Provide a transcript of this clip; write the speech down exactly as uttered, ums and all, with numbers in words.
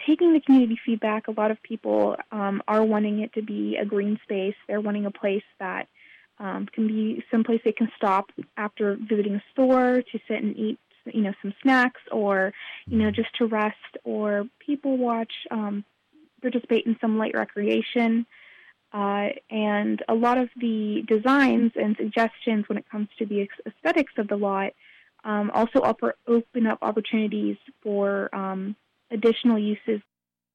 taking the community feedback, a lot of people um, are wanting it to be a green space. They're wanting a place that um, can be someplace they can stop after visiting a store to sit and eat, you know, some snacks, or, you know, just to rest or people watch, um, participate in some light recreation. Uh, and a lot of the designs and suggestions when it comes to the aesthetics of the lot um, also upper, open up opportunities for um, additional uses